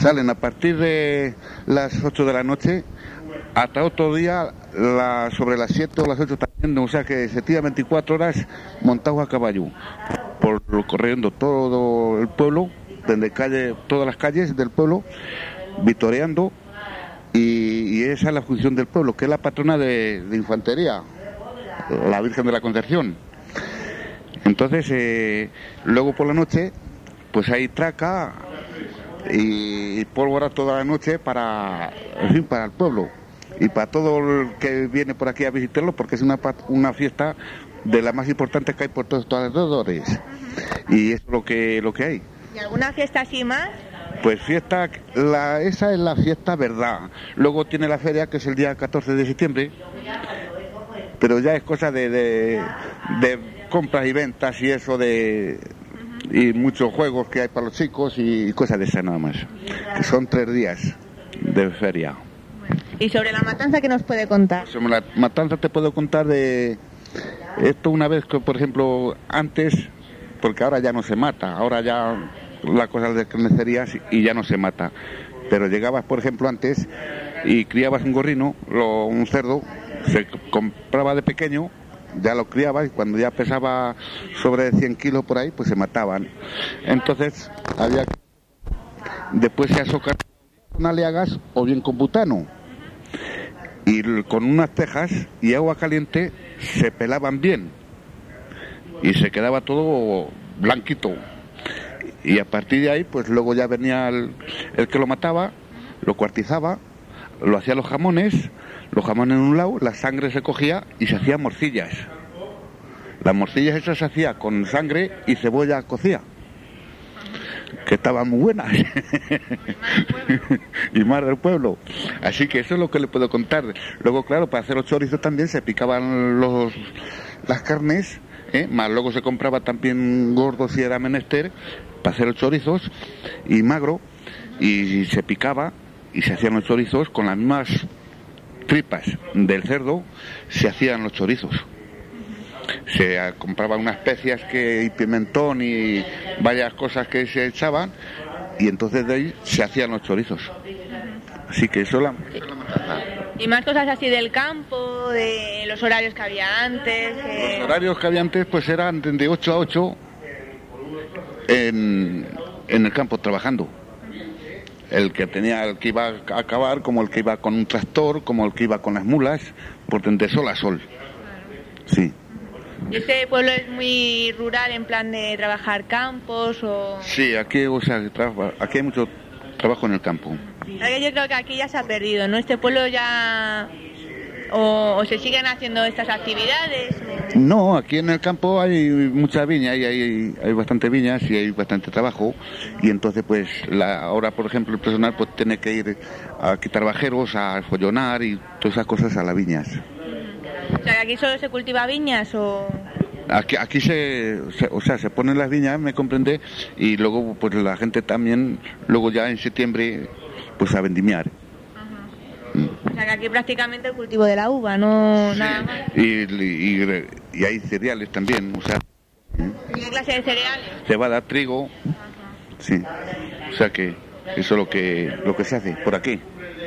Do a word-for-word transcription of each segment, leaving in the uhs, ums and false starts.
Salen a partir de las ocho de la noche hasta otro día la, sobre las siete o las ocho también, o sea que se tira veinticuatro horas montados a caballo, por corriendo todo el pueblo, desde calle, todas las calles del pueblo, vitoreando, y, y esa es la función del pueblo, que es la patrona de, de infantería, la Virgen de la Concepción. Entonces, eh, luego por la noche, pues hay traca y, y pólvora toda la noche para, en fin, para el pueblo y para todo el que viene por aquí a visitarlo, porque es una, una fiesta de las más importantes que hay por todos estos alrededores. Y eso es lo que, lo que hay. ¿Y alguna fiesta así más? Pues fiesta, la, esa es la fiesta verdad. Luego tiene la feria, que es el día catorce de septiembre, pero ya es cosa de, de, de compras y ventas y eso de... y muchos juegos que hay para los chicos y cosas de esas nada más. Que son tres días de feria. ¿Y sobre la matanza qué nos puede contar? Sobre la matanza te puedo contar de esto una vez que, por ejemplo, antes, porque ahora ya no se mata, ahora ya la cosa de carnicerías y ya no se mata, pero llegabas, por ejemplo, antes y criabas un gorrino, lo, un cerdo, se compraba de pequeño, ya lo criabas y cuando ya pesaba sobre cien kilos por ahí, pues se mataban. Entonces había que... después se azocaban con aliagas o bien con butano, y con unas tejas y agua caliente se pelaban bien y se quedaba todo blanquito, y a partir de ahí pues luego ya venía el, el que lo mataba, lo cuartizaba, lo hacía los jamones, los jamones en un lado, la sangre se cogía y se hacían morcillas. Las morcillas esas se hacía con sangre y cebolla cocida, que estaban muy buenas. Y más del pueblo. Así que eso es lo que le puedo contar. Luego, claro, para hacer los chorizos también se picaban los las carnes, ¿eh? Más luego se compraba también gordo si era menester para hacer los chorizos, y magro, y se picaba y se hacían los chorizos con las mismas tripas del cerdo, se hacían los chorizos. Se compraban unas especias que, y pimentón y varias cosas que se echaban, y entonces de ahí se hacían los chorizos. Así que eso es la, eso es la matanza. Y más cosas así del campo, de los horarios que había antes. Eh... Los horarios que había antes pues eran de ocho a ocho en, en el campo trabajando. El que tenía, el que iba a acabar, como el que iba con un tractor, como el que iba con las mulas, por de sol a sol. Sí. ¿Y este pueblo es muy rural en plan de trabajar campos o...? Sí, aquí, o sea, trabaja, aquí hay mucho trabajo en el campo. Yo creo que aquí ya se ha perdido, ¿no? Este pueblo ya... ¿O, o se siguen haciendo estas actividades? No, aquí en el campo hay mucha viña, hay, hay, hay bastante viñas y hay bastante trabajo, y entonces pues la, ahora por ejemplo el personal pues tiene que ir a quitar bajeros, a follonar y todas esas cosas a las viñas. O sea, ¿aquí solo se cultiva viñas o...? Aquí, aquí se, se, o sea, se ponen las viñas, me comprende, y luego pues la gente también, luego ya en septiembre, pues a vendimiar. O sea, que aquí prácticamente el cultivo de la uva, no sí. Nada más. Y, y, y hay cereales también, o sea... ¿Y qué clase de cereales? Cebada, trigo, ajá. Sí. O sea que eso es lo que, lo que se hace por aquí.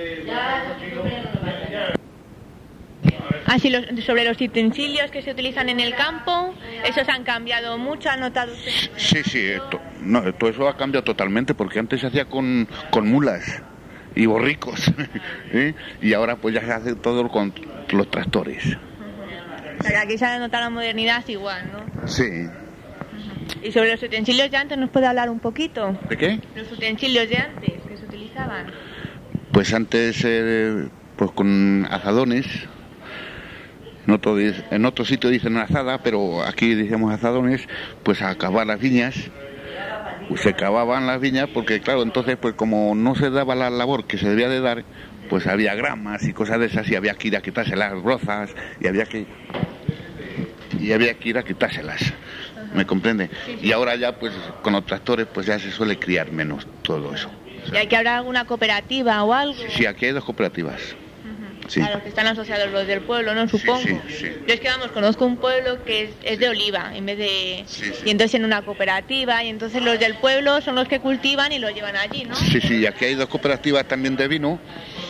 Ah, sí, los, sobre los utensilios que se utilizan en el campo, ¿esos han cambiado mucho? ¿Han notado usted? Sí, sí, esto, no, todo eso ha cambiado totalmente, porque antes se hacía con, con mulas y borricos, ¿eh? Y ahora pues ya se hace todo con los tractores. Uh-huh. O sea, que aquí se ha notado la modernidad igual, ¿no? Sí. Uh-huh. ¿Y sobre los utensilios de antes nos puede hablar un poquito? ¿De qué? Los utensilios de antes que se utilizaban. Pues antes, eh, pues con azadones. En otro, en otro sitio dicen azada, pero aquí decimos azadones, pues a cavar las viñas. Se cavaban las viñas porque, claro, entonces, pues como no se daba la labor que se debía de dar, pues había gramas y cosas de esas, y había que ir a quitarse las rozas, y había que y había que ir a quitárselas. ¿Me comprende? Y ahora ya, pues, con los tractores, pues ya se suele criar menos todo eso. O sea, ¿y hay que habrá alguna cooperativa o algo? Sí, aquí hay dos cooperativas. sí. A los que están asociados los del pueblo, ¿no? Supongo. Sí, sí, sí. Yo es que, vamos, conozco un pueblo que es, es de oliva, en vez de... Sí, sí. Y entonces en una cooperativa, y entonces los del pueblo son los que cultivan y lo llevan allí, ¿no? Sí, sí, y aquí hay dos cooperativas también de vino,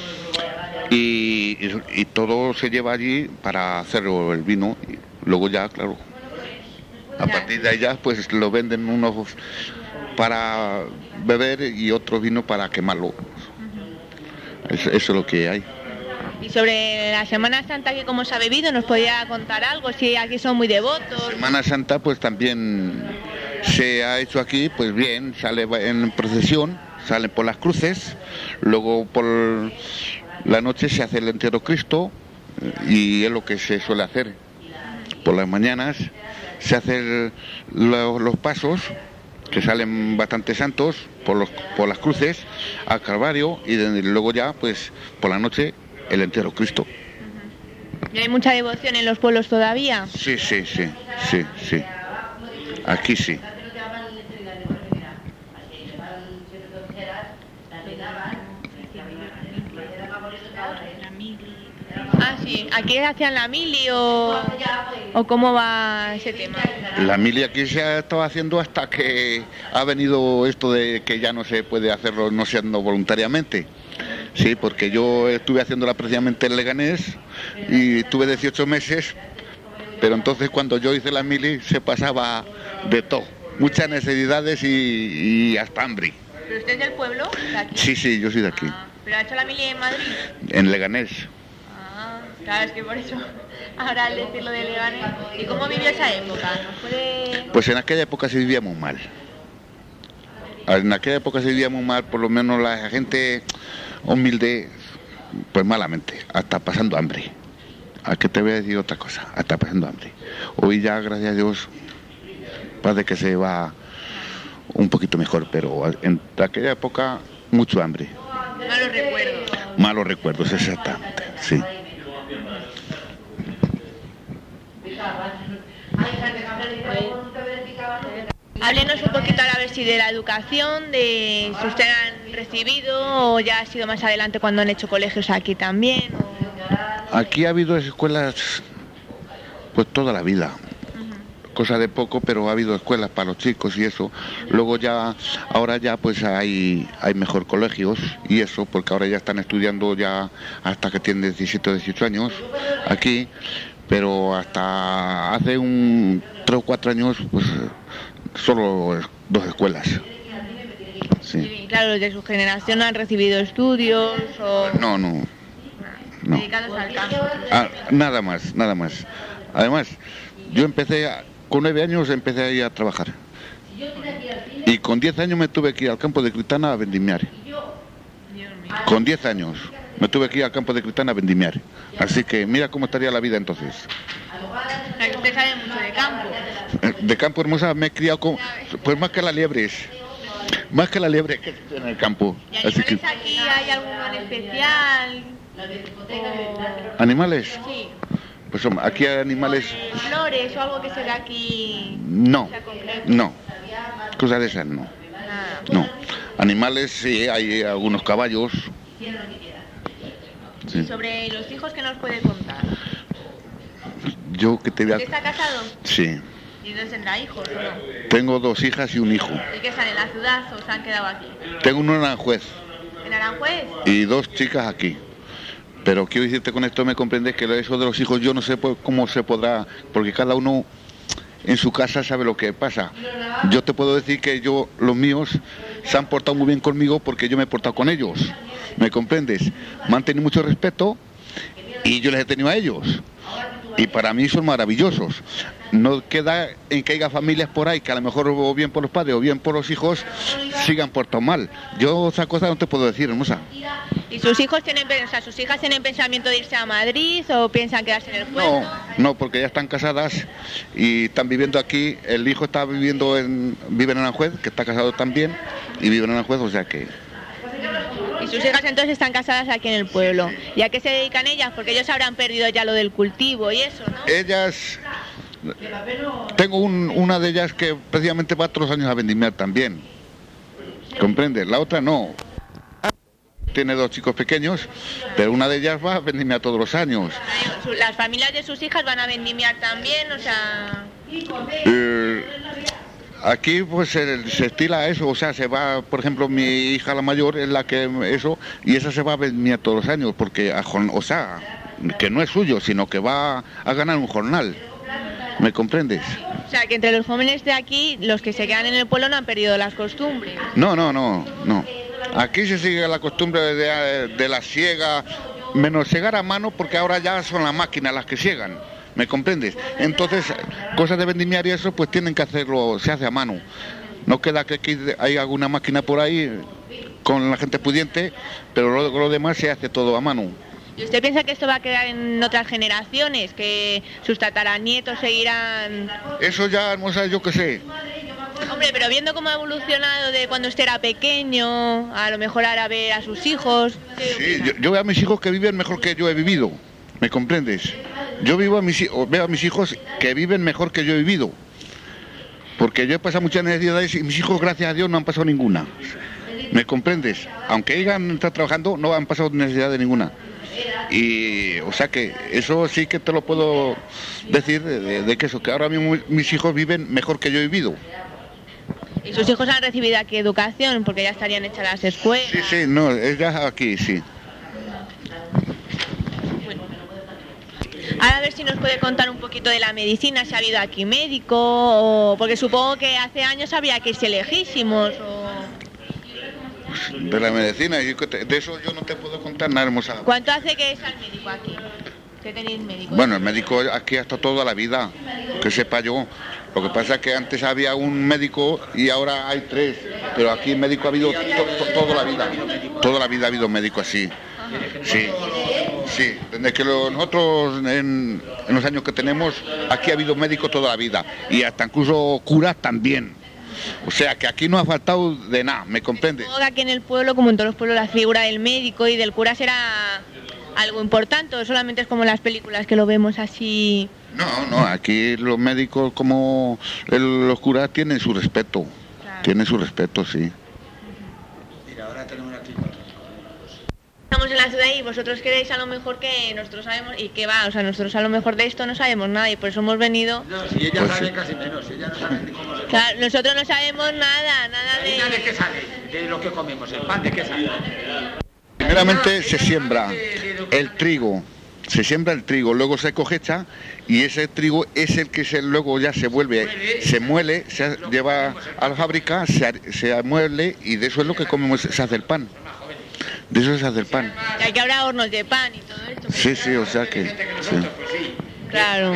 y, y, y todo se lleva allí para hacer el vino, y luego ya, claro, a Ya. partir de allá pues lo venden unos para beber y otros vino para quemarlo. Eso, eso es lo que hay. Y sobre la Semana Santa, ¿qué cómo se ha vivido? ¿Nos podría contar algo? Si aquí son muy devotos. Semana Santa pues también se ha hecho aquí, pues bien, sale en procesión, salen por las cruces, luego por la noche se hace el entierro Cristo, y es lo que se suele hacer. Por las mañanas se hacen los, los pasos, que salen bastante santos, por, los, por las cruces, al Calvario, y de, luego ya, pues, por la noche, el entierro Cristo. ¿Y hay mucha devoción en los pueblos todavía? Sí, sí, sí, sí, sí. Aquí sí. Ah, sí. ¿Aquí hacían la mili o, o cómo va ese tema? La mili aquí se ha estado haciendo hasta que ha venido esto de que ya no se puede hacerlo no siendo voluntariamente. Sí, porque yo estuve haciéndola precisamente en Leganés y tuve dieciocho meses, pero entonces cuando yo hice la mili se pasaba de todo, muchas necesidades y, y hasta hambre. ¿Pero usted es del pueblo? ¿De aquí? Sí, sí, yo soy de aquí, Ah, ¿pero ha hecho la mili en Madrid? en Leganés. Ah, claro, es que por eso ahora al decirlo de Leganés. ¿Y cómo vivió esa época? ¿Nos puede...? Pues en aquella época se vivía muy mal. En aquella época se vivía muy mal, por lo menos la gente humilde, pues malamente, hasta pasando hambre. ¿A qué te voy a decir otra cosa? Hasta pasando hambre. Hoy ya, gracias a Dios, parece que se va un poquito mejor, pero en aquella época mucho hambre. Malos recuerdos. Malos recuerdos, exactamente, sí. Háblenos un poquito a ver si de la educación, de si ustedes han recibido o ya ha sido más adelante cuando han hecho colegios aquí también. O... Aquí ha habido escuelas pues toda la vida, uh-huh. Cosa de poco, pero ha habido escuelas para los chicos y eso. Luego ya, ahora ya pues hay, hay mejor colegios y eso, porque ahora ya están estudiando ya hasta que tienen diecisiete o dieciocho años aquí, pero hasta hace un tres o cuatro años pues solo dos escuelas. Sí. Sí, claro, los de su generación no han recibido estudios o... No, no. no. Dedicados al campo. Ah, nada más, nada más. Además, yo empecé, a, con nueve años empecé a ir a trabajar. Y con diez años me tuve que ir al campo de Cristana a vendimiar. Con diez años me tuve que ir al campo de Cristana a vendimiar. Así que mira cómo estaría la vida entonces. Usted sabe mucho de campo. De campo, hermosa, me he criado con, pues más que las liebres, más que las liebres que en el campo. ¿Y Así animales que, aquí hay alguno en especial? O... ¿Animales? Sí. Pues hombre, aquí hay animales. O flores o algo que se da aquí. No, sea concreto. no, cosas de esas no. Nada. No. Animales sí, hay algunos caballos. Sí. Sobre los hijos, ¿qué nos puede contar? Yo que te voy a... ¿Usted está casado? Sí. ¿Y entonces tendrá hijos o no? Tengo dos hijas y un hijo. ¿Y qué están en la ciudad o se han quedado aquí? Tengo uno en Aranjuez ¿En Aranjuez? y dos chicas aquí. Pero quiero decirte con esto, me comprendes que eso de los hijos yo no sé pues, cómo se podrá, porque cada uno en su casa sabe lo que pasa. Yo te puedo decir que yo, los míos, se han portado muy bien conmigo porque yo me he portado con ellos. ¿Me comprendes? Me han tenido mucho respeto y yo les he tenido a ellos. Y para mí son maravillosos. No queda en que haya familias por ahí que a lo mejor o bien por los padres o bien por los hijos sigan portando mal. Yo otra cosa no te puedo decir, hermosa. ¿Y sus hijos tienen, o sea, sus hijas tienen pensamiento de irse a Madrid o piensan quedarse en el pueblo? No, no, porque ya están casadas y están viviendo aquí. El hijo está viviendo en, vive en Aranjuez, que está casado también, y vive en Aranjuez, o sea que... Y sus hijas entonces están casadas aquí en el pueblo. ¿Y a qué se dedican ellas? Porque ellos habrán perdido ya lo del cultivo y eso, ¿no? Ellas... Tengo un, una de ellas que precisamente va todos los años a vendimiar también. ¿Comprendes? La otra no. tiene dos chicos pequeños, pero una de ellas va a vendimiar todos los años. ¿Las familias de sus hijas van a vendimiar también? O sea... Eh, aquí pues se, se estila eso, o sea, se va, por ejemplo, mi hija la mayor es la que eso, y esa se va a vendimiar todos los años, porque, a, o sea, que no es suyo, sino que va a ganar un jornal. ¿Me comprendes? O sea, que entre los jóvenes de aquí, los que se quedan en el pueblo no han perdido las costumbres. No, no, no, no. Aquí se sigue la costumbre de, de la siega, menos segar a mano, porque ahora ya son las máquinas las que siegan. ¿Me comprendes? Entonces, cosas de vendimiar y eso, pues tienen que hacerlo, se hace a mano. No queda que aquí hay alguna máquina por ahí con la gente pudiente, pero lo, lo demás se hace todo a mano. ¿Y usted piensa que esto va a quedar en otras generaciones, que sus tataranietos seguirán...? Eso ya, no sé, yo qué sé. Hombre, pero viendo cómo ha evolucionado de cuando usted era pequeño, a lo mejor ahora ver a sus hijos... Sí, yo, yo veo a mis hijos que viven mejor que yo he vivido, ¿me comprendes? Yo vivo a mis, veo a mis hijos que viven mejor que yo he vivido, porque yo he pasado muchas necesidades y mis hijos, gracias a Dios, no han pasado ninguna. ¿Me comprendes? Aunque hayan estado trabajando, no han pasado necesidad de ninguna. Y, o sea que eso sí que te lo puedo decir de, de que eso, que ahora mismo mis hijos viven mejor que yo he vivido. ¿Y sus hijos han recibido aquí educación? Porque ya estarían hechas las escuelas. Sí, sí, no, es ya aquí, sí. Bueno. Ahora a ver si nos puede contar un poquito de la medicina, si ha habido aquí médico, o... porque supongo que hace años habría que irse lejísimos, o... De la medicina, de eso yo no te puedo contar nada, hermosa. ¿Cuánto hace que es al médico aquí? ¿Qué tenéis médico? Bueno, el médico aquí hasta toda la vida, que sepa yo. Lo que pasa es que antes había un médico y ahora hay tres, pero aquí el médico ha habido to, to, toda la vida. Toda la vida ha habido médico así. Sí, sí. Desde que lo, nosotros en, en los años que tenemos, aquí ha habido médico toda la vida. Y hasta incluso curas también. O sea, que aquí no ha faltado de nada, ¿me comprendes? Aquí en el pueblo, como en todos los pueblos, la figura del médico y del cura será algo importante, o solamente es como en las películas que lo vemos así... No, no, aquí los médicos como el, los curas tienen su respeto, claro. Tienen su respeto, sí. Mira, ahora tenemos aquí... Estamos en la ciudad y vosotros queréis a lo mejor que nosotros sabemos, y que va, o sea, nosotros a lo mejor de esto no sabemos nada y por eso hemos venido... No, si ella pues sabe sí. Casi menos, si ella no sabe ni cómo se come. Claro, nosotros no sabemos nada, nada de... ¿De qué sale? De lo que comemos, el pan, ¿de qué sale? Primeramente se siembra el trigo, se siembra el trigo, luego se cosecha y ese trigo es el que se, luego ya se vuelve, se muele, se lleva a la fábrica, se, se muele y de eso es lo que comemos, se hace el pan. De eso se hace el pan. Y aquí habrá hornos de pan y todo esto. Sí, sí, o sea que... Sí. Claro.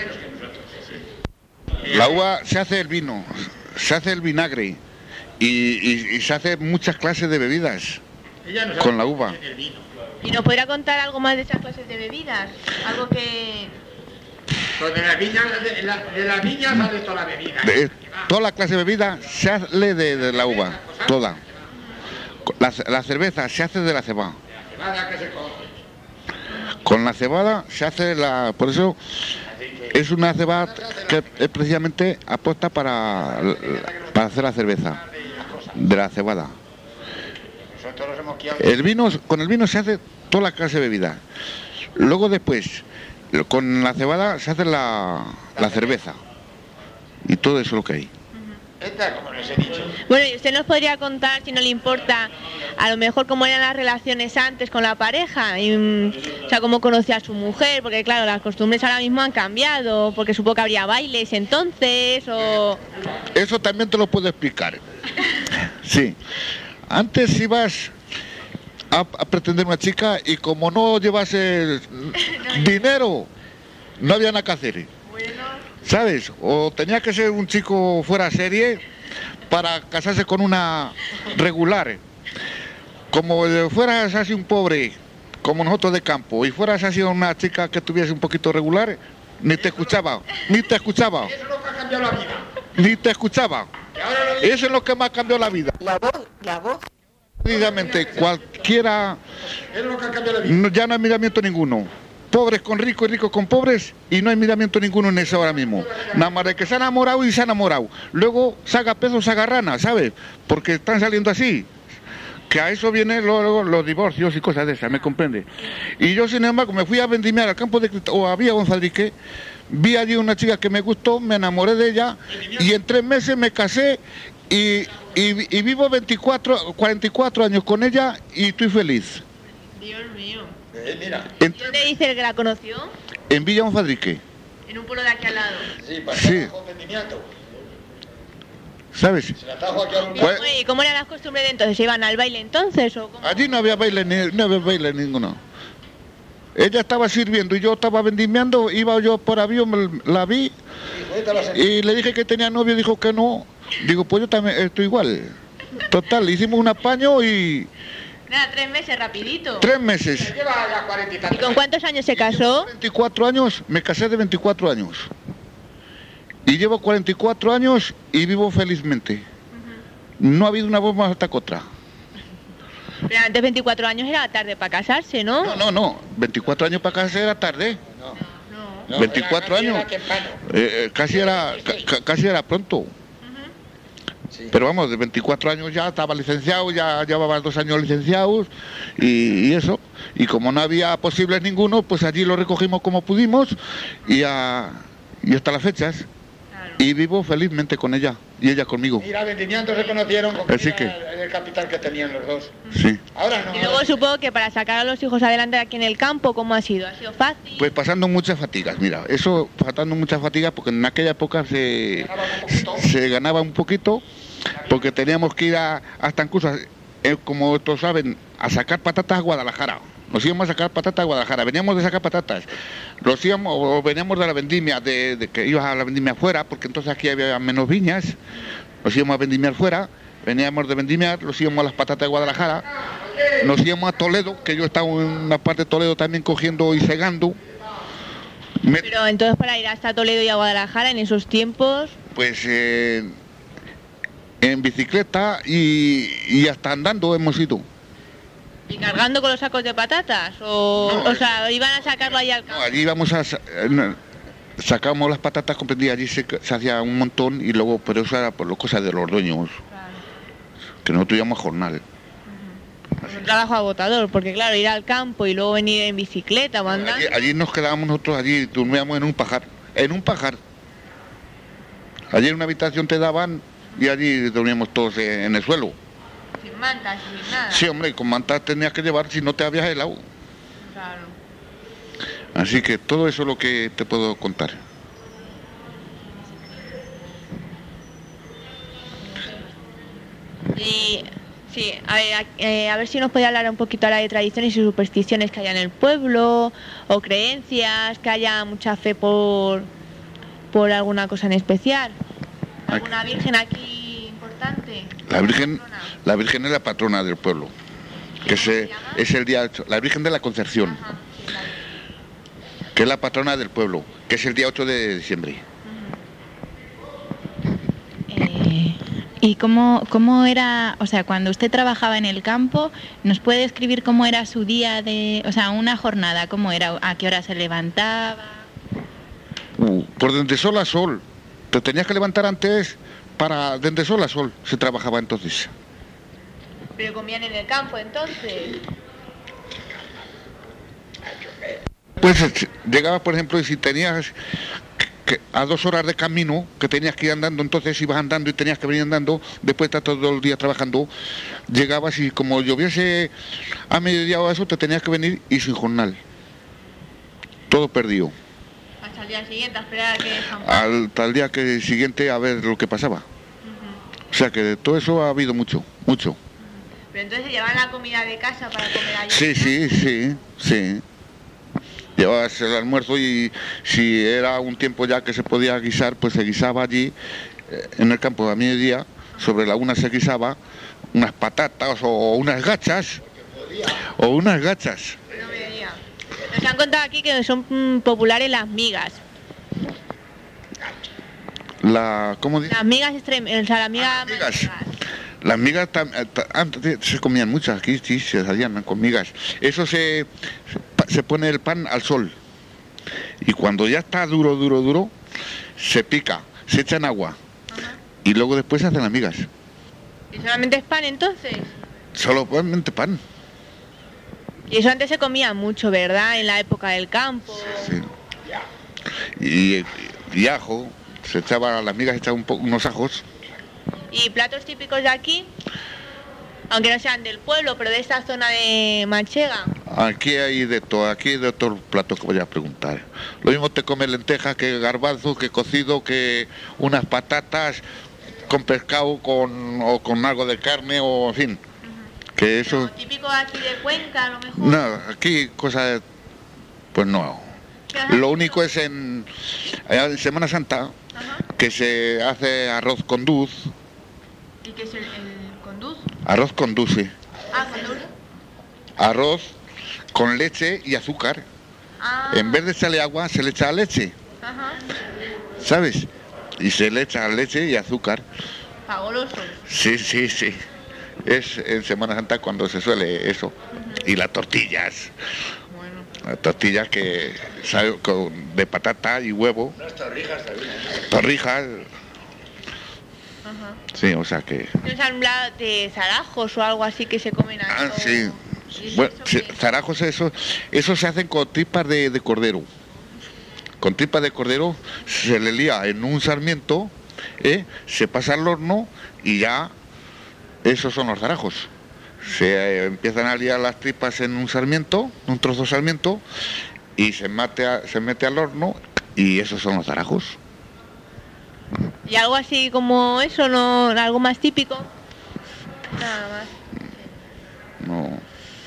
La uva se hace el vino, se hace el vinagre y, y, y se hace muchas clases de bebidas con la uva. ¿Y nos podría contar algo más de esas clases de bebidas? Algo que... Pues de las viñas, de, la, de las viñas sale toda la bebida. De, toda la clase de bebida se sale de, de la uva, toda. La, la cerveza se hace de la cebada. ¿La cebada qué se coge? Con la cebada se hace la... Por eso es una cebada que es precisamente apuesta para, para hacer la cerveza de la cebada. El vino, con el vino se hace toda la clase de bebida. Luego después, con la cebada se hace la, la cerveza. Y todo eso es lo que hay. Esta, como les he dicho. Bueno, y usted nos podría contar, si no le importa, a lo mejor cómo eran las relaciones antes con la pareja, y, o sea, cómo conocía a su mujer, porque claro, las costumbres ahora mismo han cambiado, porque supongo que habría bailes entonces, o... Eso también te lo puedo explicar. Sí. Antes ibas a, a pretender una chica y como no llevase dinero, no había nada que hacer. ¿Sabes? O tenía que ser un chico fuera serie para casarse con una regular. Como fueras así un pobre, como nosotros de campo, y fueras así una chica que tuviese un poquito regular, ni te escuchaba, ni te escuchaba. Eso es lo que ha cambiado la vida. Ni te escuchaba. Eso es lo que más cambió la vida. La voz, la voz. Precisamente cualquiera, Es lo que ha cambiado la vida. ya no hay miramiento ninguno. Pobres con ricos y ricos con pobres y no hay miramiento ninguno en eso ahora mismo. Nada más de que se ha enamorado y se ha enamorado. Luego saca peso, saca rana, ¿sabes? Porque están saliendo así. que a eso vienen luego los divorcios y cosas de esas, ¿me comprende? Y yo, sin embargo, me fui a vendimiar al campo de Cristal, o a Villa Gonzalique, vi allí una chica que me gustó, me enamoré de ella, y en tres meses me casé, y, y, y vivo veinticuatro, cuarenta y cuatro años con ella, y estoy feliz. Dios mío. Eh, mira. En, ¿Dónde dice el que la conoció? en Villa Gonzalique, En un pueblo de aquí al lado. Sí, para Sí. estar vendimiando. ¿sabes? Se la trajo aquí a un Pues- Oye, ¿y cómo eran las costumbres de entonces? ¿Se iban al baile entonces o cómo? Allí no había baile, ni, no había baile ninguno. Ella estaba sirviendo y yo estaba vendimiando, iba yo por avión, me- la vi y le dije que tenía novio, dijo que no. Digo, pues yo también estoy igual. Total, hicimos un apaño y Nada, tres meses, rapidito. tres meses. Lleva ya cuarenta y ¿Y tantos. con cuántos años se casó? veinticuatro años, me casé de veinticuatro años. Y llevo cuarenta y cuatro años y vivo felizmente. No ha habido una voz más alta que otra. Pero antes veinticuatro años era tarde para casarse, ¿no? No, no, no. veinticuatro años para casarse era tarde. No. No, veinticuatro era- años. era temprano. Eh, eh, casi era ca- ca- casi era pronto. Sí. Pero vamos, de veinticuatro años ya estaba licenciado, ya llevaba dos años licenciados y, y eso. Y como no había posibles ninguno, pues allí lo recogimos como pudimos y, a- y hasta las fechas. Claro. Y vivo felizmente con ella y ella conmigo. Mira, vendimiando se conocieron con Así que- el, el capital que tenían los dos. Sí. Ahora no. Y luego ahora- supongo que para sacar a los hijos adelante aquí en el campo, ¿cómo ha sido? ¿Ha sido fácil? Pues pasando muchas fatigas, mira, eso pasando muchas fatigas porque en aquella época se, se ganaba un poquito porque teníamos que ir a, hasta incluso, eh, como todos saben, a sacar patatas a Guadalajara. Nos íbamos a sacar patatas a Guadalajara, veníamos de sacar patatas, los íbamos, o veníamos de la vendimia, de, de que ibas a la vendimia afuera, porque entonces aquí había menos viñas, nos íbamos a vendimiar fuera, veníamos de vendimiar, los íbamos a las patatas de Guadalajara, nos íbamos a Toledo, que yo estaba en una parte de Toledo también cogiendo y segando. Me- Pero entonces para ir hasta Toledo y a Guadalajara en esos tiempos... pues eh, en bicicleta y, y hasta andando hemos ido. ¿Y cargando con los sacos de patatas? ¿O, No, o sea, iban a sacarlo ahí al No, campo? allí íbamos a sa- eh, no, sacábamos las patatas comprendidas, allí se, se hacía un montón y luego, pero eso era por las cosas de los dueños, Claro. que nosotros íbamos a jornal. Pues un trabajo agotador, porque claro, ir al campo y luego venir en bicicleta o andando... Allí, allí nos quedábamos nosotros, allí dormíamos en un pajar, en un pajar. Allí en una habitación te daban y allí dormíamos todos en, en el suelo. Sin mantas, sin nada. Sí, hombre, con mantas tenías que llevar si no te habías helado. Claro. Así que todo eso es lo que te puedo contar. Y sí, a ver, a, eh, a ver si nos puede hablar un poquito ahora de tradiciones y supersticiones que haya en el pueblo, o creencias, que haya mucha fe por, por alguna cosa en especial. ¿Alguna virgen aquí importante? La Virgen, Patrona. la Virgen es la patrona del pueblo, que se, es el día ocho, la Virgen de la Concepción, Ajá, sí, vale. que es la patrona del pueblo, que es el día ocho de diciembre. Eh, ¿Y cómo, cómo era, o sea, cuando usted trabajaba en el campo, nos puede describir cómo era su día de, o sea, una jornada, cómo era, a qué hora se levantaba? Uh, por desde sol a sol. Te tenías que levantar antes para desde sol a sol. Se trabajaba entonces. Pero comían en el campo entonces. Pues eh, llegabas, por ejemplo, y si tenías que, a dos horas de camino, que tenías que ir andando, entonces ibas andando y tenías que venir andando, después de estar todo el día trabajando, llegabas y como lloviese a mediodía o eso, te tenías que venir y sin jornal. Todo perdido. Hasta el día siguiente, a esperar a que dejan. Al tal día que siguiente a ver lo que pasaba. O sea que de todo eso ha habido mucho, mucho. Pero entonces se llevaban la comida de casa para comer allí. Sí, sí, sí, sí. Llevabas el almuerzo y si era un tiempo ya que se podía guisar, pues se guisaba allí eh, en el campo a mediodía, sobre la una se guisaba unas patatas o unas gachas, o unas gachas. No me diría. Nos han contado aquí que son mm, populares las migas. La, ¿cómo dice? Las migas extremas, o sea, las migas... Ah, las migas. Las migas tam- eh, ta- antes se comían muchas aquí, sí, se hacían con migas. Eso se, se pa- se pone el pan al sol. Y cuando ya está duro, duro, duro, se pica, se echa en agua. Ajá. Y luego después se hacen las migas. ¿Y solamente es pan entonces? solamente pan. Y eso antes se comía mucho, ¿verdad? En la época del campo. Sí. Y, y ajo, se echaba, las migas echaban un po- unos ajos. ¿Y platos típicos de aquí? Aunque no sean del pueblo, pero de esta zona de Manchega. Aquí hay de todo, aquí hay de todos los platos que voy a preguntar. Lo mismo te comes lentejas que garbanzo, que cocido, que unas patatas con pescado con, o con algo de carne, o en fin. Uh-huh. Que eso... Pero típico aquí de Cuenca, a lo mejor. No, aquí cosas... Pues no. Lo único es en, en Semana Santa, uh-huh, que se hace arroz con duz. ¿Y qué es el, el con duz? Arroz con duz, sí. Ah, con duz. Arroz con leche y azúcar. Ah. En vez de echarle agua, se le echa leche. Ajá. ¿Sabes? Y se le echa leche y azúcar. Fabuloso. Sí, sí, sí. Es en Semana Santa cuando se suele eso. Uh-huh. Y las tortillas. Bueno. Las tortillas que sabe, con, de patata y huevo. Unas torrijas también. Torrijas. Ajá. Sí, o sea que... ¿No se han hablado de zarajos o algo así que se comen aquí? Ah, sí. Bueno, sí, zarajos, eso, eso se hacen con tripas de, de cordero. Con tripas de cordero se le lía en un sarmiento, ¿eh? Se pasa al horno y ya esos son los zarajos. Se eh, empiezan a liar las tripas en un sarmiento, un trozo de sarmiento, y se mete, a, se mete al horno y esos son los zarajos. ¿Y algo así como eso, no, algo más típico? Nada más. No. Uh-huh.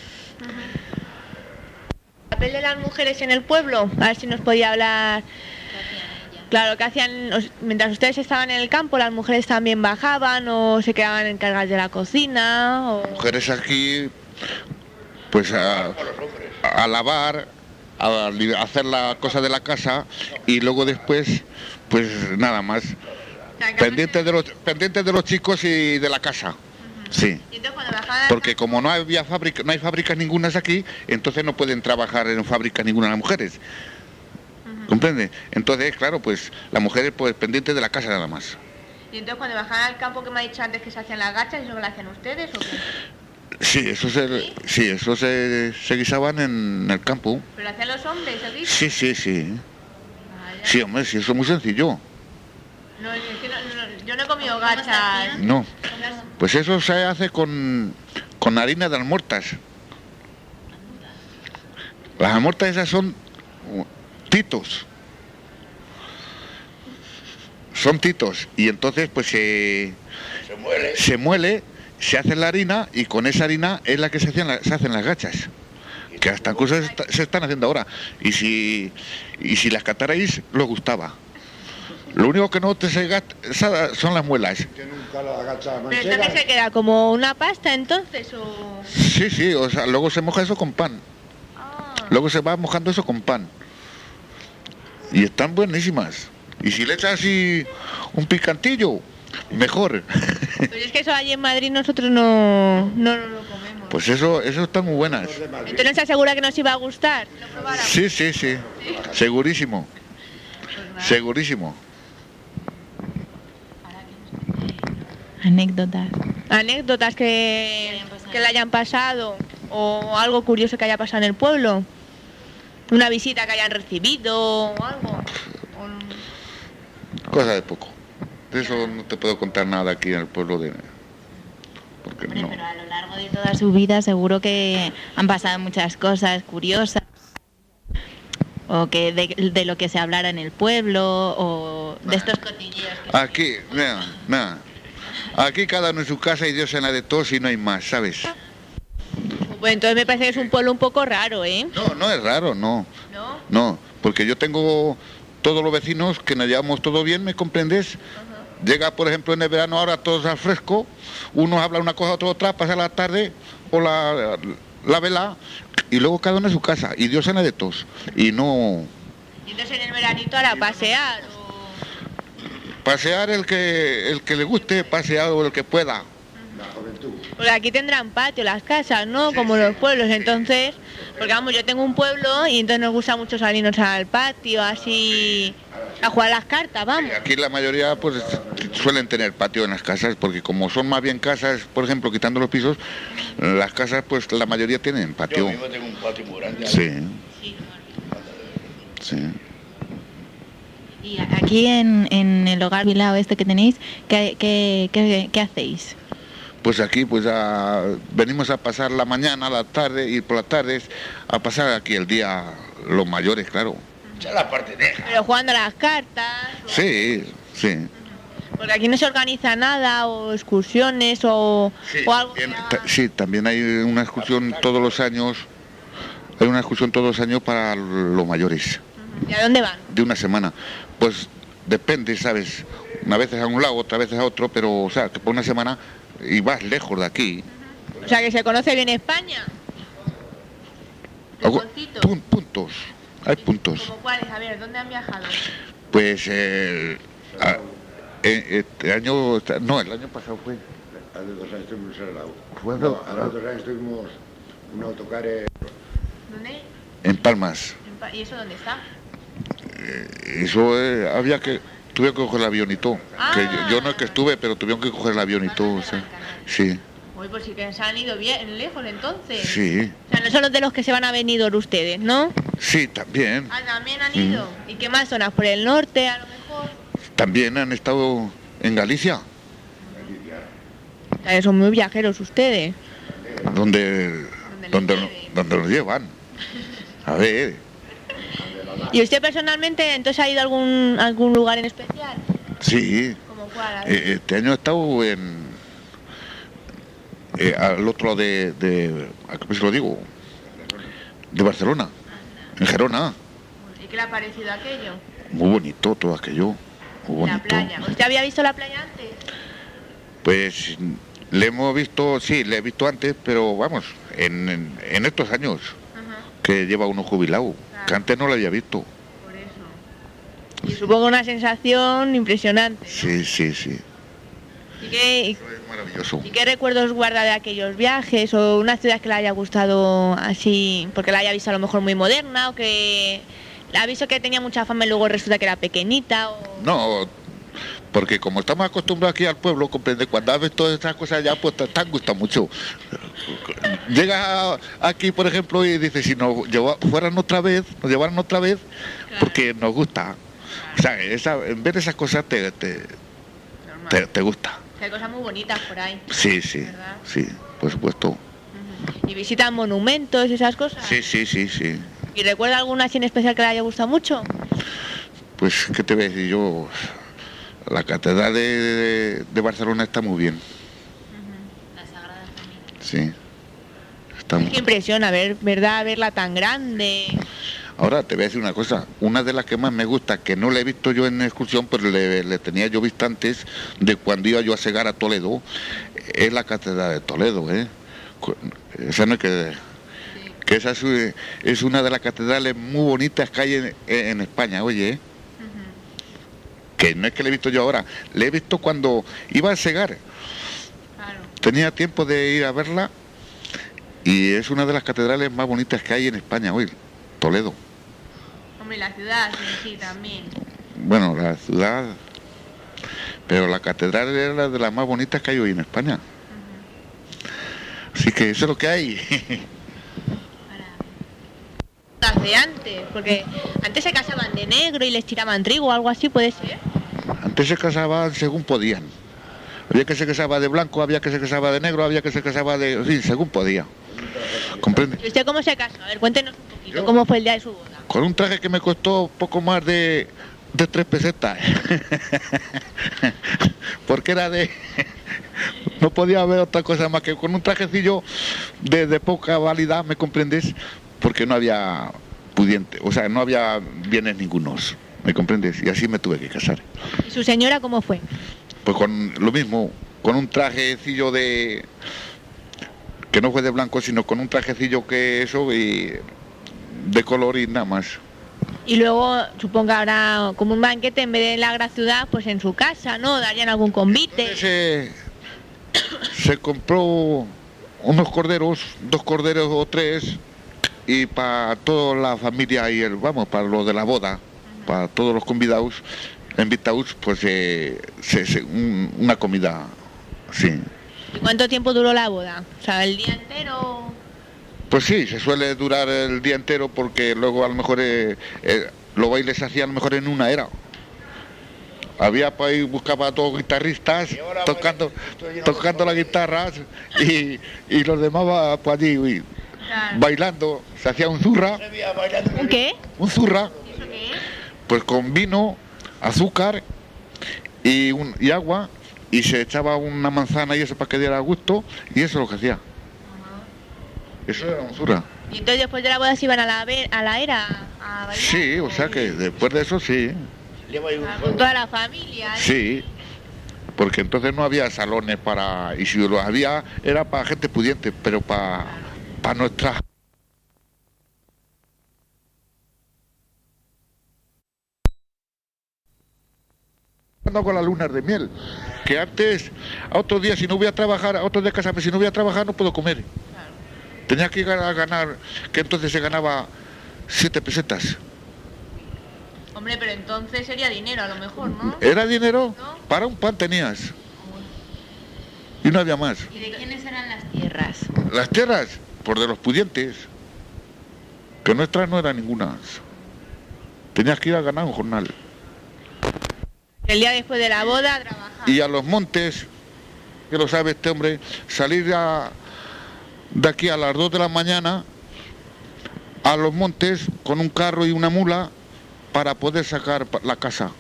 ¿El papel de las mujeres en el pueblo? A ver si nos podía hablar. Claro, ¿qué hacían? Mientras ustedes estaban en el campo, las mujeres también bajaban o se quedaban encargadas de la cocina. O... Mujeres aquí, pues a, a lavar, a, a hacer la cosa de la casa y luego después, pues nada más. Pendientes de los, pendientes de los chicos y de la casa. Uh-huh. Sí. ¿Y entonces cuando bajaban? Porque como no había fábrica, no hay fábricas ninguna aquí, entonces no pueden trabajar en fábricas ninguna las mujeres. Uh-huh. ¿Comprende? Entonces, claro, pues las mujeres pues pendientes de la casa nada más. ¿Y entonces cuando bajaban al campo que me ha dicho antes que se hacían las gachas, eso que lo hacían ustedes o qué? Sí, eso se, ¿Sí? Sí, eso se, se guisaban en el campo. ¿Pero lo hacían los hombres el guiso? Sí, sí, sí. Vaya. Sí, hombre, sí, eso es muy sencillo. No, es que no, no, yo no he comido gachas. No, pues eso se hace con, con harina de almortas. Las almortas esas son titos. Son titos. Y entonces pues se, Se muele. se muele, se hace la harina y con esa harina es la que se hacen, la, se hacen las gachas. Que hasta cosas se, está, se están haciendo ahora. Y si, y si las catarais, lo gustaba. Lo único que no te se gasta son las muelas. Tiene un calo de gacha ¿Pero manchega. esto qué se queda? ¿Como una pasta entonces o...? Sí, sí, o sea, luego se moja eso con pan. Ah. Luego se va mojando eso con pan. Y están buenísimas. Y si le echas así un picantillo, mejor. Pues es que eso allí en Madrid nosotros no, no, no lo comemos. Pues eso, eso están muy buenas. ¿Entonces no se asegura que nos iba a gustar? ¿Lo probáramos? Sí, sí, sí. Segurísimo. Pues Segurísimo. Anécdotas. Anécdotas que, que le hayan pasado o algo curioso que haya pasado en el pueblo. Una visita que hayan recibido o algo. O... Cosa de poco. De eso no te puedo contar nada aquí en el pueblo de... Porque Hombre, no. pero a lo largo de toda su vida seguro que han pasado muchas cosas curiosas. O que de, de lo que se hablara en el pueblo, o de estos cotilleos. Que Aquí, nada, nada. Aquí cada uno en su casa y Dios en la de todos y no hay más, ¿sabes? Pues entonces me parece que es un pueblo un poco raro, ¿eh? No, no es raro, no. ¿No? No, porque yo tengo todos los vecinos que nos llevamos todo bien, ¿me comprendes? Uh-huh. Llega, por ejemplo, en el verano ahora todos al fresco, unos hablan una cosa, otro otra, pasa la tarde o la, la vela y luego cada uno en su casa y Dios en la de todos. Y no... Y entonces en el veranito hará pasear o... Pasear el que el que le guste, pasear o el que pueda. Porque aquí tendrán patio las casas, ¿no? Sí, como sí, los pueblos, sí. Entonces, porque vamos, yo tengo un pueblo y entonces nos gusta mucho salirnos al patio, así, a jugar las cartas, vamos. Aquí la mayoría, pues, suelen tener patio en las casas, porque como son más bien casas, por ejemplo, quitando los pisos, las casas, pues la mayoría tienen patio. Yo mismo tengo un patio muy grande. Sí. Sí. Y aquí en, en el hogar Bilao este que tenéis, ¿qué, qué, qué, qué hacéis? Pues aquí pues a, venimos a pasar la mañana, la tarde y por las tardes a pasar aquí el día los mayores, claro. Ya la parte deja. Pero jugando a las cartas. O... Sí, sí. Porque aquí no se organiza nada, o excursiones, o, Sí, o algo. también, que haga- ta- sí, también hay una excursión todos los años, hay una excursión todos los años para los mayores, ¿Y a dónde van? de una semana. Pues depende, ¿sabes? Una vez a un lado, otra vez a otro, pero, o sea, que por una semana y vas lejos de aquí. O sea, que se conoce bien España. Algo- Rinconcitos. pun- puntos, hay puntos. ¿Como cuáles? A ver, ¿dónde han viajado? Pues eh, a- eh, este año, no, el año pasado fue. Hace dos años estuvimos en el lago. Fue No, hace- hace dos años tuvimos un autocar en... ¿Dónde? En Palmas. En Pa- ¿Y eso dónde está? Eso eh, había que, tuve que coger el avión y todo. Que yo, yo no es que Ah. estuve, pero tuvieron que coger el avión y todo. O sea, sí, Uy, pues sí que se han ido bien lejos entonces. sí, O sea, no son los de los que se van a Benidorm ustedes, ¿no? sí, también. Ah, también han ido. ¿Y qué más zonas? ¿Por el norte a lo mejor? También han estado en Galicia, O sea, son muy viajeros ustedes. donde, les donde, lleven. donde nos llevan. A ver, ¿Y usted personalmente entonces ha ido a algún, algún lugar en especial? sí. ¿Como cuál? A ver. Eh, Este año he estado en eh, al otro lado de, de ¿cómo se lo digo? De Barcelona, en Gerona. ¿Y qué le ha parecido aquello? Muy bonito todo aquello, muy La bonito. playa. ¿Usted había visto la playa antes? Pues le hemos visto, sí, le he visto antes, pero vamos, en, en, en estos años Ajá, que lleva uno jubilado, que antes no lo había visto. por eso. Y supongo una sensación impresionante, ¿no? Sí, sí, sí. ¿Y qué, y- Es maravilloso. y qué recuerdos guarda de aquellos viajes? ¿O una ciudad que le haya gustado así, porque la haya visto a lo mejor muy moderna, o que la ha visto que tenía mucha fama y luego resulta que era pequeñita? O... No, porque como estamos acostumbrados aquí al pueblo, comprende, cuando ves todas estas cosas ya, pues te, te han gustado mucho. Llegas a- aquí, por ejemplo, y dices, si nos lleva- fueran otra vez, nos llevaran otra vez, porque nos gusta. O sea, esa, en ver esas cosas te, te, Normal. te, te gusta. Que hay cosas muy bonitas por ahí. Sí, sí, ¿Verdad? sí, por supuesto. Ujú. ¿Y visitan monumentos y esas cosas? Sí, sí, sí, sí. ¿Y recuerda alguna así en especial que le haya gustado mucho? Pues, ¿qué te voy a decir yo? La catedral de, de- de Barcelona está muy bien, La Sagrada Familia. sí. Está Es muy... que impresiona, ver, ¿verdad? Verla tan grande. Ahora te voy a decir una cosa, una de las que más me gusta, que no la he visto yo en excursión, pero le, le tenía yo vista antes, de cuando iba yo a Segar a Toledo, es la catedral de Toledo, ¿eh? Cu- Esa no es que... que esa es, u- es una de las catedrales muy bonitas que hay en, en España, oye, ¿eh? Que no es que la he visto yo ahora, la he visto cuando iba a Segar, Claro. tenía tiempo de ir a verla, y es una de las catedrales más bonitas que hay en España hoy, Toledo. Hombre, y la ciudad sí, sí, también. Bueno, la ciudad, pero la catedral es la de las más bonitas que hay hoy en España. Así que eso es lo que hay. Las de antes, porque antes se casaban de negro y les tiraban trigo o algo así, ¿puede ser? Antes se casaban según podían. Había que se casaba de blanco, había que se casaba de negro, había que se casaba de... Sí, según podía. ¿Comprende? ¿Y usted cómo se casó? A ver, cuéntenos un poquito, Yo- ¿cómo fue el día de su boda? Con un traje que me costó poco más de, de tres pesetas. Porque era de... No podía haber otra cosa más que con un trajecillo de, de poca validad, ¿me comprendes? Porque no había pudiente, o sea, no había bienes ningunos, ¿me comprendes? Y así me tuve que casar. ¿Y su señora cómo fue? Pues con lo mismo, con un trajecillo de... que no fue de blanco, sino con un trajecillo que eso y de color y nada más. Y luego, supongo que habrá como un banquete en vez de en la gran ciudad, pues en su casa, ¿no? Darían algún convite. Se, se compró unos corderos, dos corderos o tres, y para toda la familia y el, vamos, para lo de la boda, para todos los convidados, En Vitaús, pues eh, se, se, un, una comida, sí. ¿Y cuánto tiempo duró la boda? O sea, ¿el día entero? Pues sí, se suele durar el día entero porque luego a lo mejor eh, eh, los bailes se hacían a lo mejor en una era. Había para ahí, buscaba a todos guitarristas tocando, tocando las guitarras y, y los demás va por allí uy, Claro. bailando. Se hacía un zurra, ¿Un qué? un zurra, ¿Eso qué es? pues con vino, azúcar y, un, y agua, y se echaba una manzana y eso para que diera gusto, y eso es lo que hacía. Eso era un zurra. Y entonces después de la boda se iban a la, ve- a la era a bailar. Sí, o sea que después de eso sí, Ah, con toda la familia. ¿eh? sí. Porque entonces no había salones para... Y si los había, era para gente pudiente, pero para, para nuestra... Con las lunas de miel, que antes, a otros días si no voy a trabajar, a otros días casarme, si no voy a trabajar no puedo comer. Tenía que llegar a ganar, que entonces se ganaba siete pesetas. Hombre, pero entonces sería dinero a lo mejor, ¿no? Era dinero, ¿No? para un pan tenías. Y no había más. ¿Y de quiénes eran las tierras? Las tierras, por de los pudientes, que nuestras no eran ninguna. Tenías que ir a ganar un jornal. El día después de la boda a trabajar. Y a los montes, que lo sabe este hombre, salir a, de aquí a las dos de la mañana a los montes con un carro y una mula para poder sacar pa- la casa.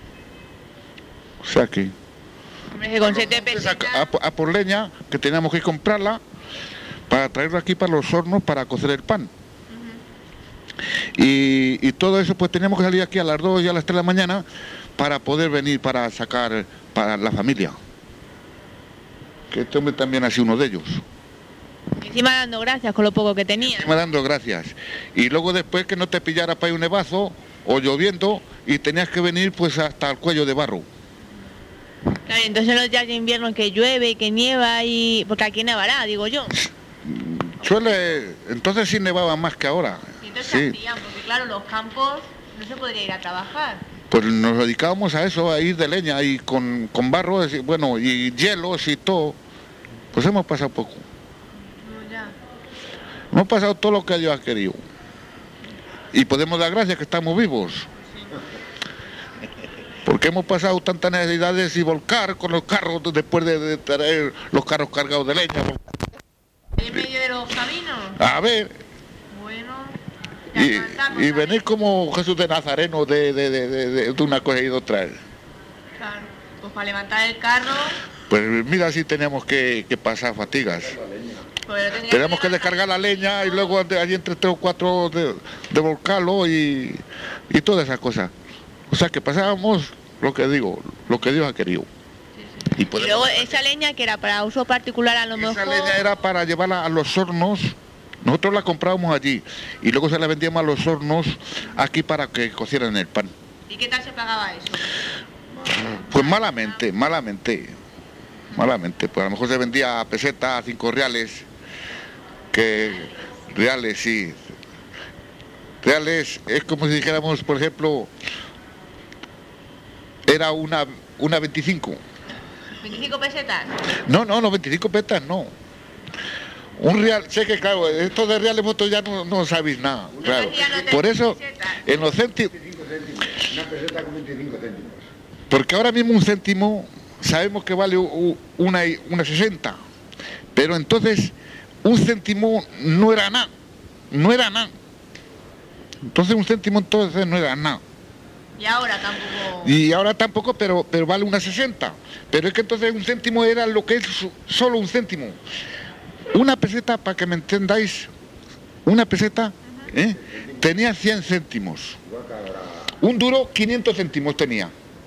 O sea que... Hombre, que con siete a, pesetas. a por- a por leña, que teníamos que comprarla para traerla aquí para los hornos para cocer el pan. Y, y todo eso pues teníamos que salir aquí a las dos y a las tres de la mañana para poder venir para sacar para la familia. Que este hombre también ha sido uno de ellos. Encima dando gracias con lo poco que tenía. Me dando gracias. Y luego después que no te pillara para ir un nevazo o lloviendo y tenías que venir pues hasta el cuello de barro. Claro, y entonces en los días de invierno que llueve, que nieva y... Porque aquí nevará, digo yo. Suele, entonces sí nevaba más que ahora. Y entonces Sí. ¿qué hacían? Porque claro, los campos no se podría ir a trabajar. Pues nos dedicábamos a eso, a ir de leña y con, con barro, y, bueno, y hielos y todo. Pues hemos pasado poco. No, ya. Hemos pasado todo lo que Dios ha querido. Y podemos dar gracias que estamos vivos. Porque hemos pasado tantas necesidades y volcar con los carros después de, de traer los carros cargados de leña. En medio de los caminos. A ver, Bueno. y, ya cantamos y a ver. venir como Jesús de Nazareno de, de, de, de, de una cosa y de otra. Claro. Pues para levantar el carro... Pues mira, si tenemos que, que pasar fatigas. Pues lo tendría Tenemos que levantar. descargar la leña y luego de allí entre tres o cuatro de, de volcarlo y, y todas esas cosas. O sea que pasábamos lo que digo, lo que Dios ha querido. Y Y podemos- luego esa leña que era para uso particular a lo esa mejor... leña era para llevarla a los hornos. Nosotros la comprábamos allí y luego se la vendíamos a los hornos aquí para que cocieran el pan. ¿Y qué tal se pagaba eso? Pues malamente, malamente, malamente. Pues a lo mejor se vendía a peseta, a cinco reales, que reales sí. Reales es como si dijéramos, por ejemplo, era una, una veinticinco. ¿veinticinco pesetas? No, no, no, veinticinco pesetas no. Un real, sé que claro, esto de reales vosotros ya no, no sabéis nada, claro. ya no tenéis Por eso, pesetas. en los céntimos, veinticinco céntimos. Una peseta con veinticinco céntimos. porque ahora mismo un céntimo sabemos que vale u- una, y- una sesenta, pero entonces un céntimo no era nada, no era nada. Entonces un céntimo entonces no era nada. Y ahora tampoco... Y ahora tampoco, pero, pero vale una sesenta. Pero es que entonces un céntimo era lo que es su- solo un céntimo. Una peseta, para que me entendáis, una peseta ¿eh? tenía cien céntimos. Un duro, quinientos céntimos tenía.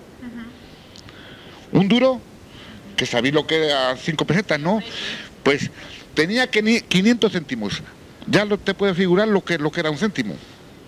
Un duro, que sabéis lo que era cinco pesetas, ¿no? Pues tenía que ni- quinientos céntimos. Ya lo, te puedes figurar lo que, lo que era un céntimo.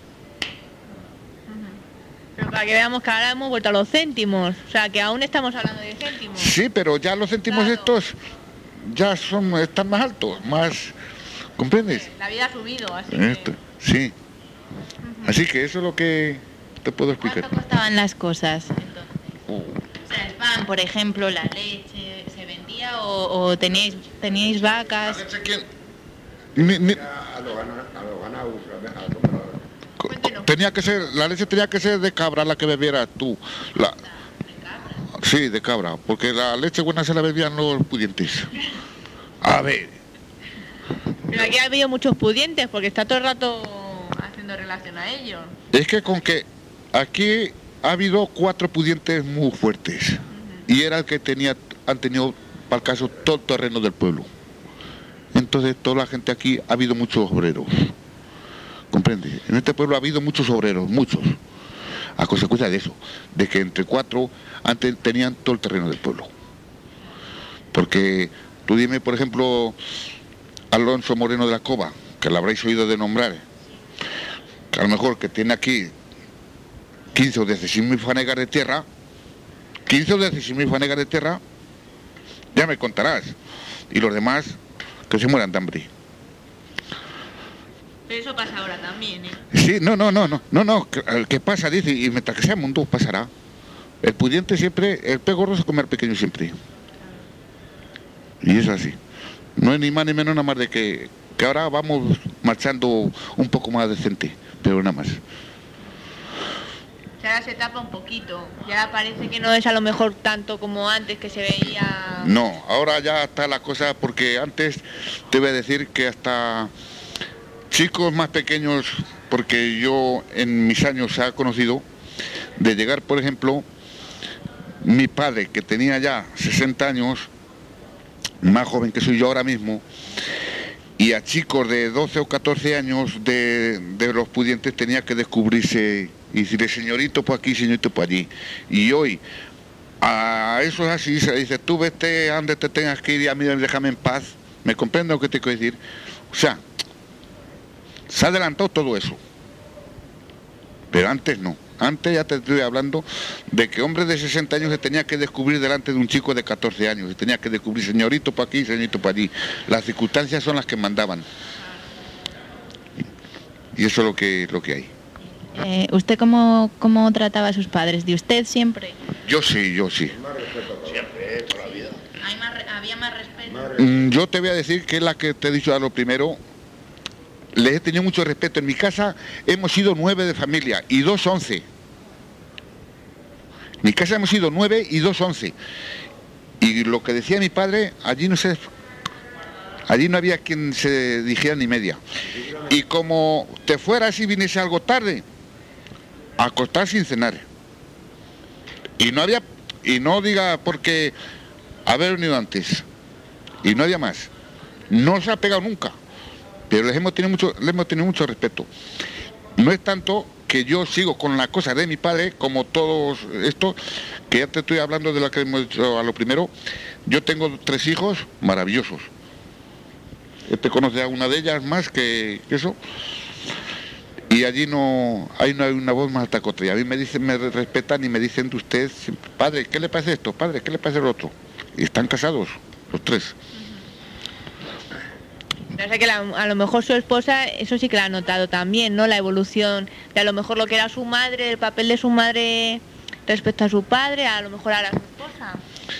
Pero para que veamos que ahora hemos vuelto a los céntimos. O sea, que aún estamos hablando de céntimos. Sí, pero ya los céntimos Claro. estos ya son están más altos, más, ¿comprendes? La vida ha subido, así Esto, que... sí. Así que eso es lo que te puedo ¿Cuánto explicar. costaban las cosas entonces? Uh. O sea, el pan, por ejemplo, la leche, ¿se vendía o, o teníais, teníais vacas? ¿La leche quién? Mi- mi- A los gana- a los ganados, a los compradores. Cuéntenos. tenía que ser, la leche tenía que ser de cabra la que bebieras tú. La, sí, de cabra, porque la leche buena se la bebían los pudientes. A ver, Pero aquí ha habido muchos pudientes porque está todo el rato haciendo relación a ellos. es que con que aquí ha habido cuatro pudientes muy fuertes y era el que tenía, han tenido para el caso todo el terreno del pueblo. Entonces toda la gente aquí ha habido muchos obreros. ¿Comprende? En este pueblo ha habido muchos obreros, muchos. A consecuencia de eso, de que entre cuatro antes tenían todo el terreno del pueblo. Porque tú dime, por ejemplo, Alonso Moreno de la Cova, que lo habréis oído de nombrar, que a lo mejor que tiene aquí quince o dieciséis mil fanegas de tierra, quince o dieciséis mil fanegas de tierra, ya me contarás. Y los demás, que se mueran de hambre. Pero eso pasa ahora también, ¿eh? Sí, no, no, no, no, no, no, que- el que pasa, dice, y mientras que sea mundo pasará. El pudiente siempre, el pez gordo se come al pequeño siempre. Y es así. No es ni más ni menos nada más de que, que ahora vamos marchando un poco más decente, pero nada más. O sea, ahora se tapa un poquito. Ya parece que no es a lo mejor tanto como antes que se veía. No, ahora ya está la cosa, porque antes te voy a decir que hasta chicos más pequeños, porque yo en mis años se ha conocido, de llegar, por ejemplo, mi padre, que tenía ya sesenta años, más joven que soy yo ahora mismo, y a chicos de doce o catorce años de, de los pudientes tenía que descubrirse y decirle señorito por aquí, señorito por allí. Y hoy a eso es así, se dice tú vete a donde te tengas que ir y a mí déjame en paz. ¿Me comprende lo que te quiero decir? O sea, se ha adelantado todo eso, pero antes no. Antes ya te estoy hablando de que hombres de sesenta años se tenía que descubrir delante de un chico de catorce años, se tenía que descubrir señorito por aquí, señorito por allí. Las circunstancias son las que mandaban. Y eso es lo que, lo que hay. Eh, ¿Usted cómo, cómo trataba a sus padres? ¿De usted siempre? Yo sí, yo sí. Siempre, toda la vida. ¿Hay más re- ¿Había más respeto? Mm, Yo te voy a decir que es la que te he dicho a lo primero. Les he tenido mucho respeto. En mi casa hemos sido nueve de familia y dos once. En mi casa hemos sido nueve y dos once. Y lo que decía mi padre, allí no se, allí no había quien se dijera ni media. Y como te fueras y viniese algo tarde, a acostar sin cenar. Y no había, y no diga porque haber venido antes. Y no había más. No se ha pegado nunca. Pero les hemos tenido mucho, les hemos tenido mucho respeto. No es tanto que yo sigo con la cosa de mi padre, como todos estos, que ya te estoy hablando de lo que hemos dicho a lo primero. Yo tengo tres hijos maravillosos. Este conoce a una de ellas más que, que eso. Y allí no, ahí no hay una voz más alta que otra. Y a mí me dicen, me respetan y me dicen de usted, padre, ¿qué le parece esto? Padre, ¿qué le parece el otro? Y están casados, los tres. O sea que la- a lo mejor su esposa, eso sí que la ha notado también, ¿no? La evolución de a lo mejor lo que era su madre, el papel de su madre respecto a su padre, a lo mejor ahora su esposa.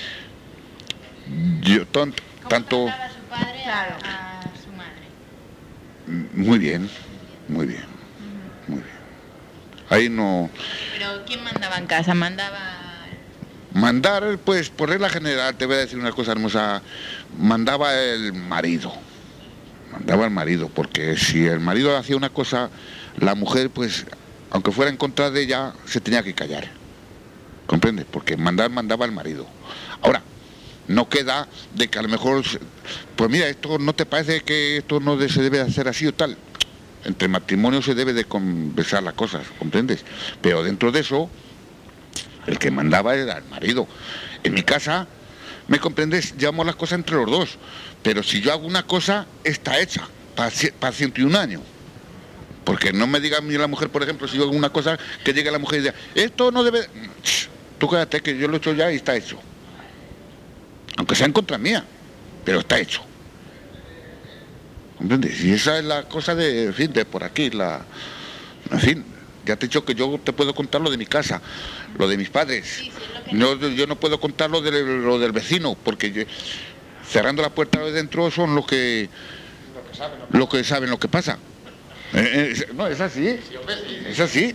Yo ton- ¿Cómo tanto, trataba a su padre a- Claro. a, su madre? muy bien, muy bien, muy bien. Ahí no, Pero ¿quién mandaba en casa? ¿Mandaba...? mandar, pues por regla general, te voy a decir una cosa hermosa, mandaba el marido. Mandaba el marido, porque si el marido hacía una cosa, la mujer, pues, aunque fuera en contra de ella, se tenía que callar. ¿Comprendes? Porque mandar, mandaba el marido. Ahora, no queda de que a lo mejor, pues mira, esto no te parece que esto no se debe hacer así o tal. Entre matrimonio se debe de conversar las cosas, ¿comprendes? Pero dentro de eso, el que mandaba era el marido. En mi casa, ¿me comprendes? Llevamos las cosas entre los dos. Pero si yo hago una cosa, está hecha para, para ciento y un años. Porque no me diga a mí la mujer, por ejemplo, si yo hago una cosa, que llegue la mujer y diga, esto no debe... Shh, tú quédate que yo lo he hecho ya y está hecho. Aunque sea en contra mía, pero está hecho. ¿Comprendes? Y esa es la cosa de, en fin, de por aquí, la... En fin, Ya te he dicho que yo te puedo contar lo de mi casa, lo de mis padres. Sí, sí, lo que No, yo no puedo contar lo, de, lo del vecino, porque yo- cerrando la puerta de dentro son los que, lo que saben lo que pasa. Eh, eh, no, es así, es así.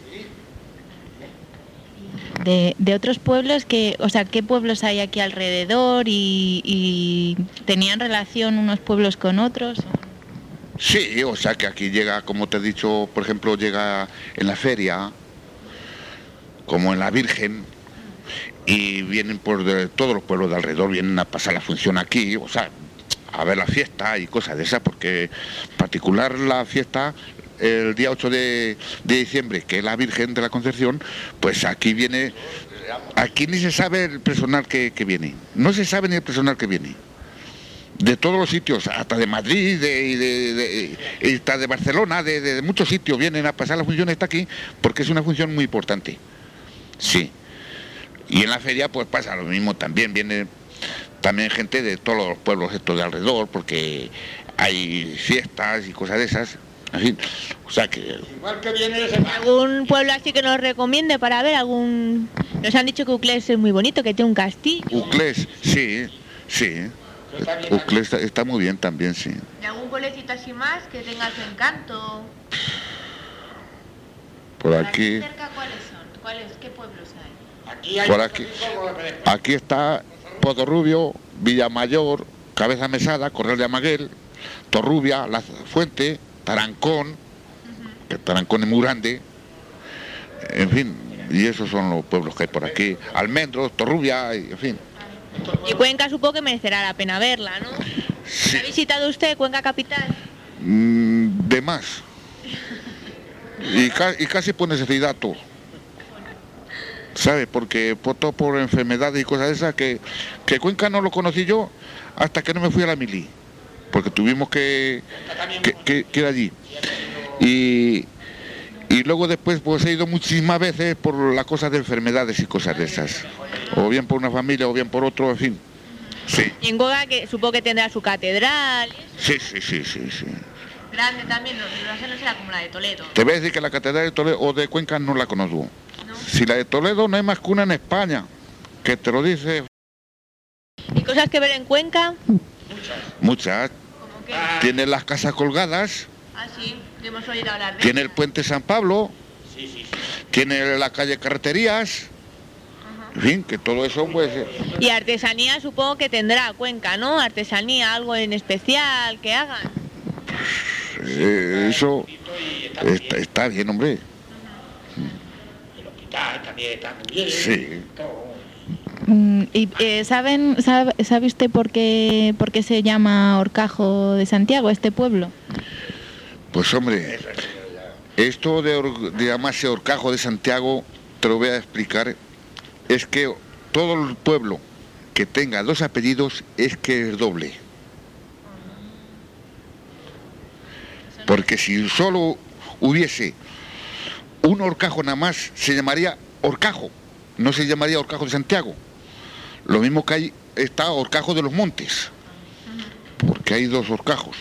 De, de otros pueblos, que, o sea, ¿qué pueblos hay aquí alrededor y, y tenían relación unos pueblos con otros? Sí, o sea que aquí llega, como te he dicho, por ejemplo, llega en la feria, como en la Virgen, y vienen por de, todos los pueblos de alrededor, vienen a pasar la función aquí, o sea, a ver la fiesta y cosas de esas, porque en particular la fiesta el día ocho de, de diciembre, que es la Virgen de la Concepción, pues aquí viene, aquí ni se sabe el personal que, que viene, no se sabe ni el personal que viene. De todos los sitios, hasta de Madrid, de, y de, de- y hasta de Barcelona, de, de- de muchos sitios vienen a pasar la función esta aquí, porque es una función muy importante. Sí. Y en la feria pues pasa lo mismo también, viene también gente de todos los pueblos estos de alrededor, porque hay fiestas y cosas de esas. En fin, o sea que... Igual que viene ese pago. ¿Algún pueblo así que nos recomiende para ver? algún Nos han dicho que Uclés es muy bonito, que tiene un castillo. Uclés, sí, sí. Uclés está, está muy bien también, sí. ¿Y algún pueblecito así más que tenga su encanto? Por aquí... cerca cuáles son? ¿Cuáles, ¿Qué pueblos hay? Aquí hay Por un aquí. poquito de- Aquí está Podorrubio, Villamayor, Cabeza Mesada, Corral de Amaguel, Torrubia, La Fuente, Tarancón, que Tarancón es muy grande, en fin, y esos son los pueblos que hay por aquí, Almendros, Torrubia, y, en fin. Y Cuenca supongo que merecerá la pena verla, ¿no? Sí, ¿Ha visitado usted Cuenca capital? mm, de más. Y, ca- y casi por necesidad todo. ¿Sabes? Porque por todo por enfermedades y cosas de esas, que, que Cuenca no lo conocí yo hasta que no me fui a la mili. Porque tuvimos que, que, que- que ir allí. Y, y luego después pues he ido muchísimas veces por las cosas de enfermedades y cosas de esas. O bien por una familia o bien por otro, en fin. Sí, Y en Cuenca que supongo que tendrá su catedral. sí, sí, sí, sí, sí. Grande también, no, no será como la de Toledo. Te voy a decir que la catedral de Toledo o de Cuenca no la conozco. Si la de Toledo no hay más que una en España, que te lo dice ¿Y cosas que ver en Cuenca? muchas. Como que... Tiene las casas colgadas, Ah, sí, que hemos oído hablar de tiene el ellas. puente San Pablo, tiene la calle Carreterías, en fin, que todo eso pues... eh, Y artesanía supongo que tendrá Cuenca, ¿no? Artesanía, algo en especial que hagan. eh, eso está, está bien, hombre. El hospital también está muy bien. Sí. Todo. Mm, y, eh, ¿saben, sabe, ¿Sabe usted por qué, por qué se llama Horcajo de Santiago, este pueblo? Pues hombre, esto de, or- de llamarse Horcajo de Santiago, te lo voy a explicar, es que todo el pueblo que tenga dos apellidos es que es doble. Porque si solo hubiese un Horcajo nada más, se llamaría Horcajo, no se llamaría Horcajo de Santiago. Lo mismo que hay, está Horcajo de los Montes, porque hay dos Horcajos.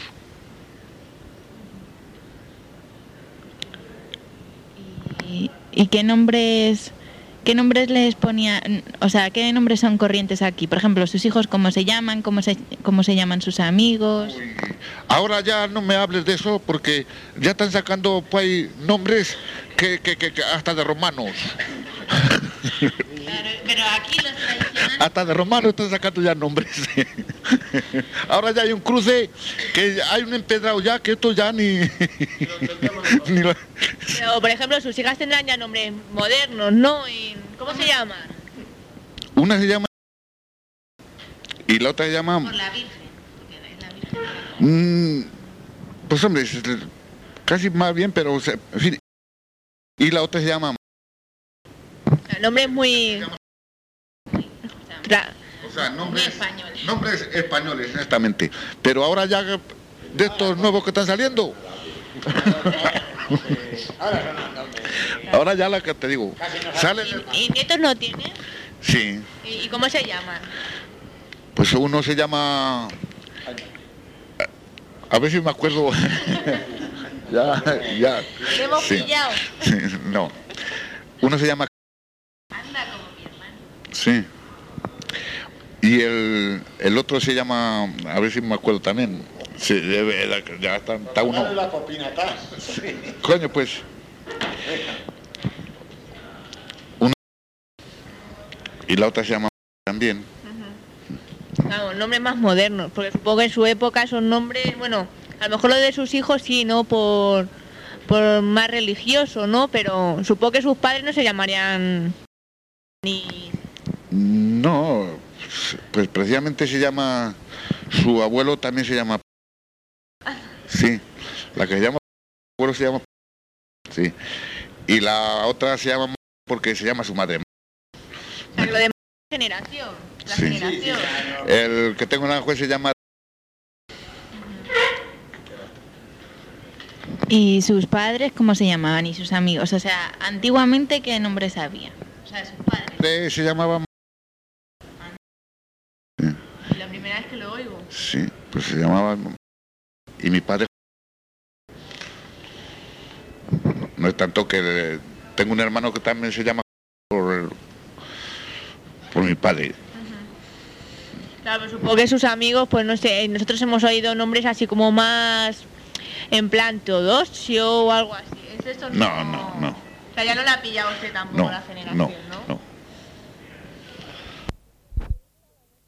¿Y, y qué nombres qué nombres les ponían? O sea, ¿qué nombres son corrientes aquí? Por ejemplo, sus hijos, ¿cómo se llaman? ¿Cómo se, cómo se llaman sus amigos? Ahora ya no me hables de eso porque ya están sacando pues, nombres que, que- que- que hasta de romanos. Pero aquí los tradicionales... Hasta de romanos están sacando ya nombres. Ahora ya hay un cruce, que hay un empedrado ya, que esto ya ni... ni lo- Pero, por ejemplo, sus hijas tendrán ya nombres modernos, ¿no? Y- ¿Cómo se llaman? Una se llama... Y la otra se llama... Por la Virgen. Porque es la Virgen. mm, pues hombre, es- casi más bien, pero... o sea, en fin. Y la otra se llama... Nombres muy... Tra- O sea, nombres Muy españoles. Nombres españoles, exactamente. Pero ahora ya de estos nuevos que están saliendo. Ahora ya la que te digo. Salen. ¿Y nietos no tienen? Sí. ¿Y y cómo se llaman? Pues uno se llama. A ver si me acuerdo. ya, ya. ¿Le hemos Sí. pillado? Sí, no. Uno se llama... Anda como mi hermano. Sí. Y el, el otro se llama... A ver si me acuerdo también. Sí, ya está, está uno... La copina acá. Coño, pues... Uno... Y la otra se llama también. Claro, nombres más modernos, porque supongo que en su época esos nombres, bueno, a lo mejor lo de sus hijos sí, ¿no? Por, por más religioso, ¿no? Pero supongo que sus padres no se llamarían ni... No, pues precisamente se llama... Su abuelo también se llama... Sí, la que se llama... Su abuelo se llama... Sí, y la otra se llama... Porque se llama su madre. O sea, que lo de generación, la Sí. generación. El que tengo en Aranjuez se llama... ¿Y sus padres cómo se llamaban? ¿Y sus amigos? O sea, antiguamente, ¿qué nombres había? O sea, sus padres. Se llamaba... La primera vez que lo oigo. Sí, pues se llamaba... Y mi padre... No es tanto que... Tengo un hermano que también se llama... Por, por mi padre. Claro, pero supongo que sus amigos, pues no sé, nosotros hemos oído nombres así como más en plan Teodosio o algo así. ¿Es eso? No, no, no. O sea, ya no la ha pillado usted tampoco No, la generación, no, ¿no?